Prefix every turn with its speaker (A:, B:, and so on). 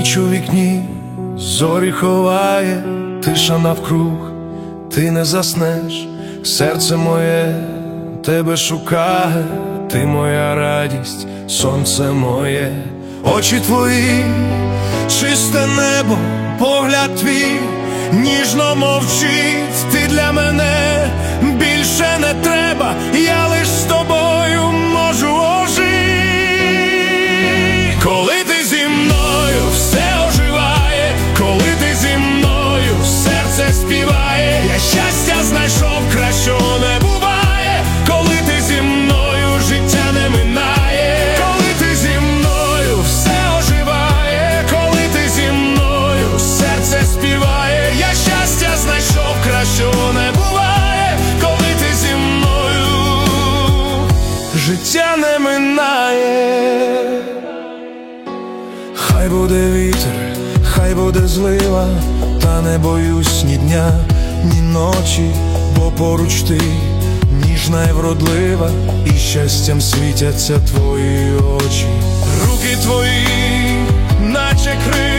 A: Ніч у вікні зорі ховає, тиша навкруг, ти не заснеш. Серце моє тебе шукає, ти моя радість, сонце моє. Очі твої, чисте небо, погляд твій ніжно мовчить. Ти для мене більше не треба, я лиш з тобою можу ожити. Коли ти зі мною, все оживає, коли ти зі мною, серце співає. Я щастя знайшов, кращого не буває. Коли ти зі мною, життя не минає. Коли ти зі мною, все оживає, коли ти зі мною, серце співає. Я щастя знайшов, кращого не буває. Коли ти зі мною, життя не минає. Хай буде вітер, хай буде злива, та не боюсь ні дня, ні ночі, бо поруч ти ніжна і вродлива, і щастям світяться твої очі. Руки твої, наче крила,